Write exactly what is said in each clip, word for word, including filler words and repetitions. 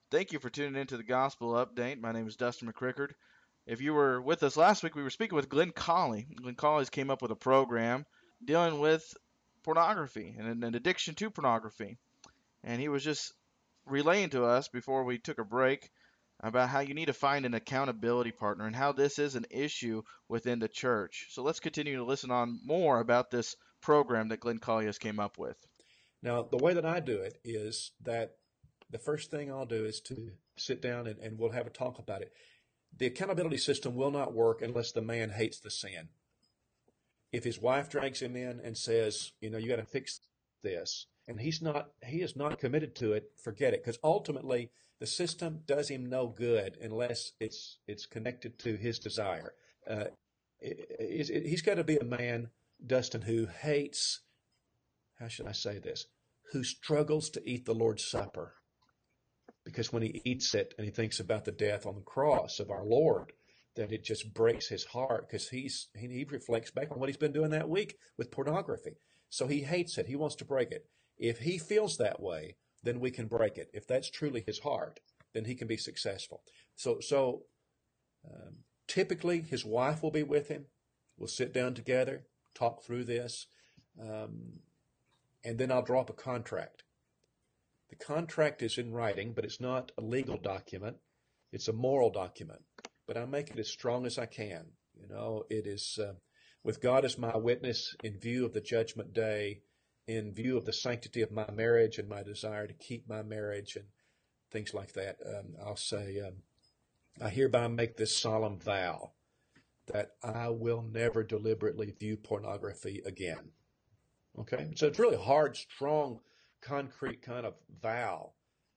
Thank you for tuning into the Gospel Update. My name is Dustin McCrickard. If you were with us last week, we were speaking with Glenn Colley. Glenn Colley's came up with a program dealing with pornography and an addiction to pornography. And he was just relaying to us before we took a break about how you need to find an accountability partner and how this is an issue within the church. So let's continue to listen on more about this program that Glenn Colley has came up with. Now, the way that I do it is that the first thing I'll do is to sit down and, and we'll have a talk about it. The accountability system will not work unless the man hates the sin. If his wife drags him in and says, you know, you got to fix this, and he's not, he is not committed to it, forget it. Because ultimately, the system does him no good unless it's it's connected to his desire. Uh, it, it, he's got to be a man, Dustin, who hates, how should I say this, who struggles to eat the Lord's Supper. Because when he eats it and he thinks about the death on the cross of our Lord, that it just breaks his heart because he's he, he reflects back on what he's been doing that week with pornography. So he hates it. He wants to break it. If he feels that way, then we can break it. If that's truly his heart, then he can be successful. So so um, typically his wife will be with him. We'll sit down together, talk through this, um, and then I'll draw up a contract. The contract is in writing, but it's not a legal document. It's a moral document. But I make it as strong as I can. You know, it is uh, with God as my witness in view of the judgment day, in view of the sanctity of my marriage and my desire to keep my marriage and things like that. Um, I'll say, um, I hereby make this solemn vow that I will never deliberately view pornography again. Okay? So it's really hard, strong, concrete kind of vow,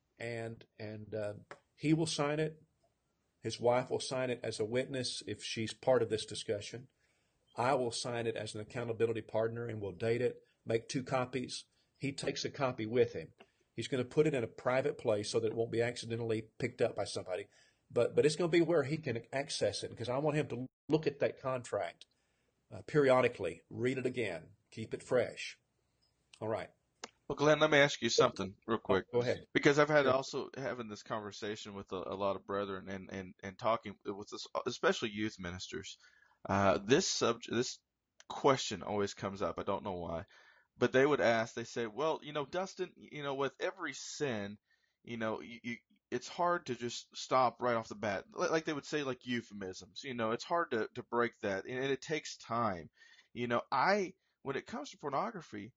and and uh, he will sign it. His wife will sign it as a witness if she's part of this discussion. I will sign it as an accountability partner, and we'll date it. Make two copies. He takes a copy with him. He's going to put it in a private place so that it won't be accidentally picked up by somebody. But but it's going to be where he can access it because I want him to look at that contract uh, periodically, read it again, keep it fresh. All right. Well, Glenn, let me ask you something real Oh, quick, go ahead. because I've had Sure. also having this conversation with a, a lot of brethren and, and, and talking with this, especially youth ministers. Uh, this subject, this question always comes up. I don't know why, but they would ask, they say, well, you know, Dustin, you know, with every sin, you know, you, you, it's hard to just stop right off the bat. Like like they would say, like euphemisms, you know, it's hard to, to break that and it takes time. You know, I, when it comes to pornography,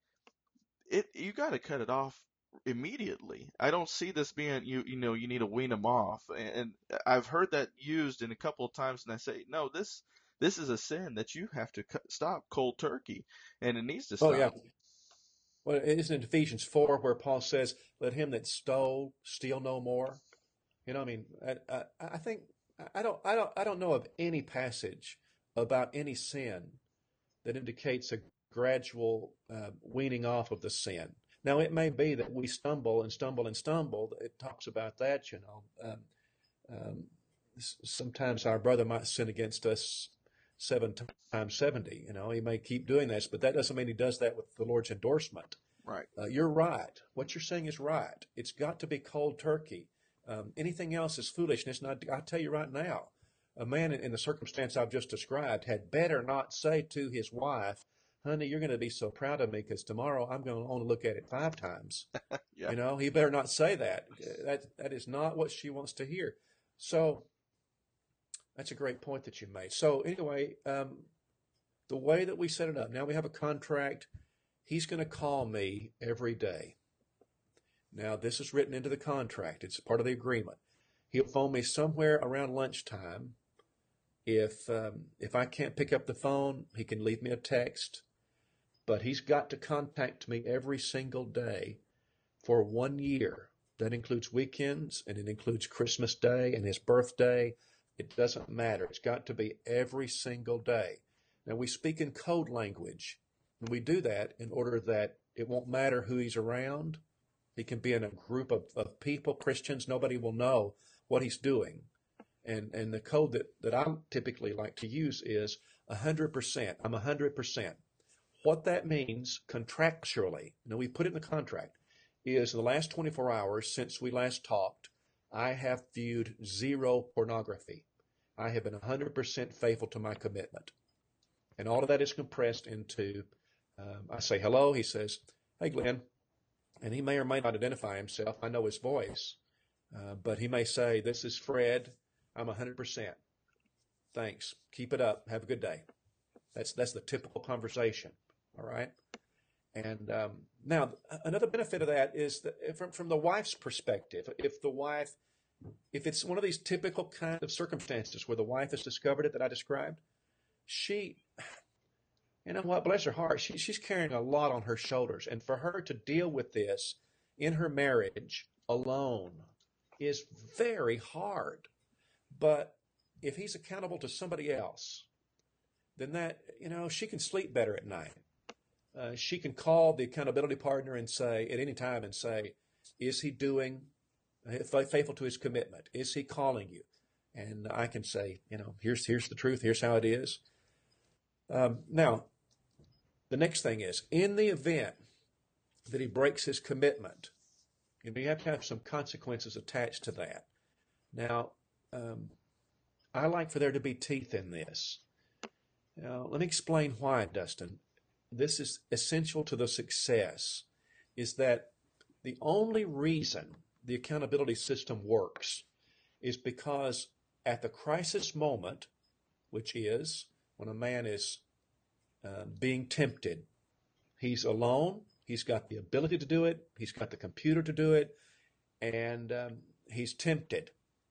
it you got to cut it off immediately. I don't see this being you you know you need to wean them off, and I've heard that used in a couple of times, and I say no, this this is a sin that you have to cut, stop cold turkey, and it needs to Oh, yeah. stop. Well, it isn't it Ephesians four where Paul says, let him that stole steal no more? You know, I mean, I, I, I think, I don't, I don't, I don't know of any passage about any sin that indicates a gradual uh, weaning off of the sin. Now, it may be that we stumble and stumble and stumble. It talks about that, you know. Um, um, Sometimes our brother might sin against us seven times seventy. You know, he may keep doing this, but that doesn't mean he does that with the Lord's endorsement. Right. Uh, you're right. What you're saying is right. It's got to be cold turkey. Um, anything else is foolishness. And I, I tell you right now, a man in, in the circumstance I've just described had better not say to his wife, honey, you're going to be so proud of me because tomorrow I'm going to want to look at it five times. Yeah. You know, he better not say that. That, that is not what she wants to hear. So that's a great point that you made. So anyway, um, the way that we set it up, now we have a contract. He's going to call me every day. Now, this is written into the contract. It's part of the agreement. He'll phone me somewhere around lunchtime. If um, if I can't pick up the phone, he can leave me a text. But he's got to contact me every single day for one year. That includes weekends and it includes Christmas Day and his birthday. It doesn't matter. It's got to be every single day. Now, we speak in code language. And we do that in order that it won't matter who he's around. He can be in a group of, of people, Christians. Nobody will know what he's doing. And and the code that, that I typically like to use is one hundred percent. I'm one hundred percent. What that means contractually, you know, we put it in the contract, is in the last twenty-four hours since we last talked, I have viewed zero pornography. I have been one hundred percent faithful to my commitment. And all of that is compressed into, um, I say hello. He says, hey, Glenn. And he may or may not identify himself. I know his voice. Uh, but he may say, this is Fred. I'm one hundred percent. Thanks. Keep it up. Have a good day. That's that's the typical conversation. All right. And um, now another benefit of that is that from from the wife's perspective, if the wife, if it's one of these typical kind of circumstances where the wife has discovered it that I described, she, you know what, bless her heart, she, she's carrying a lot on her shoulders, and for her to deal with this in her marriage alone is very hard. But if he's accountable to somebody else, then that, you know, she can sleep better at night. Uh, she can call the accountability partner and say, at any time, and say, is he doing faithful to his commitment? Is he calling you? And I can say, you know, here's here's the truth. Here's how it is. Um, now, the next thing is, in the event that he breaks his commitment, you know, you have to have some consequences attached to that. Now, um, I like for there to be teeth in this. Now, let me explain why, Dustin. This is essential to the success, is that the only reason the accountability system works is because at the crisis moment, which is when a man is uh, being tempted, he's alone, he's got the ability to do it, he's got the computer to do it, and um, he's tempted.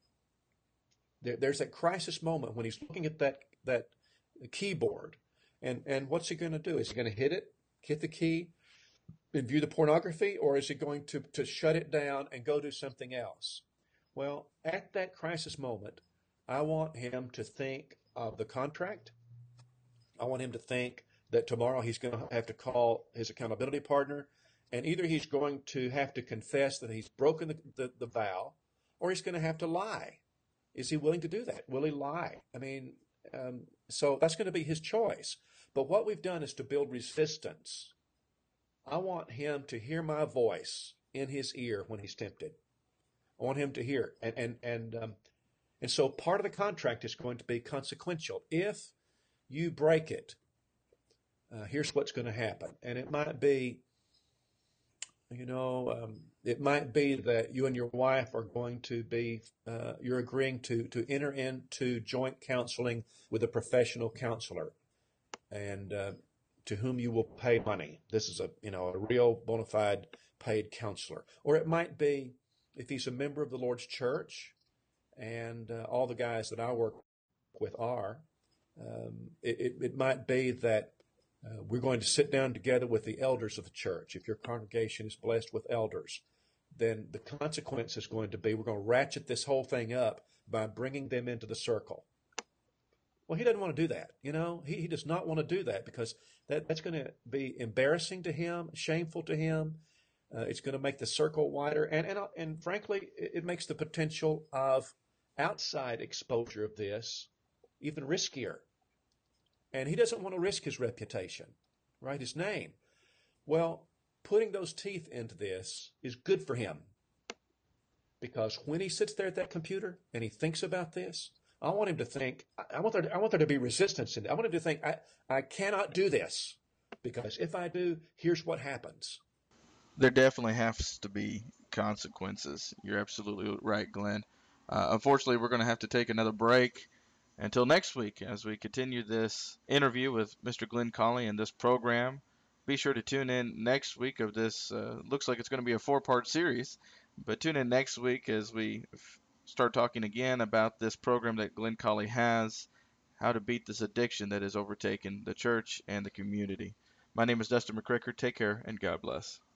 There, there's that crisis moment when he's looking at that, that keyboard. And and what's he going to do? Is he going to hit it, hit the key, and view the pornography, or is he going to, to shut it down and go do something else? Well, at that crisis moment, I want him to think of the contract. I want him to think that tomorrow he's going to have to call his accountability partner, and either he's going to have to confess that he's broken the, the, the vow, or he's going to have to lie. Is he willing to do that? Will he lie? I mean, um, so that's going to be his choice. But what we've done is to build resistance. I want him to hear my voice in his ear when he's tempted. I want him to hear. And and and um, and so part of the contract is going to be consequential. If you break it, uh, here's what's going to happen. And it might be, you know, um, it might be that you and your wife are going to be, uh, you're agreeing to to enter into joint counseling with a professional counselor, and uh, to whom you will pay money. This is a, you know, a real bona fide paid counselor. Or it might be if he's a member of the Lord's church, and uh, all the guys that I work with are, um, it, it, it might be that uh, we're going to sit down together with the elders of the church. If your congregation is blessed with elders, then the consequence is going to be we're going to ratchet this whole thing up by bringing them into the circle. Well, he doesn't want to do that. You know, he, he does not want to do that, because that, that's going to be embarrassing to him, shameful to him. Uh, it's going to make the circle wider. And, and, and frankly, it, it makes the potential of outside exposure of this even riskier. And he doesn't want to risk his reputation, right? His name. Well, putting those teeth into this is good for him, because when he sits there at that computer and he thinks about this, I want him to think, I want there, I want there to be resistance in it. I want him to think, I, I cannot do this, because if I do, here's what happens. There definitely has to be consequences. You're absolutely right, Glenn. Uh, unfortunately, we're going to have to take another break until next week as we continue this interview with Mister Glenn Colley and this program. Be sure to tune in next week of this. Uh, looks like it's going to be a four-part series, but tune in next week as we f- start talking again about this program that Glenn Colley has, how to beat this addiction that has overtaken the church and the community. My name is Dustin McCricker. Take care, and God bless.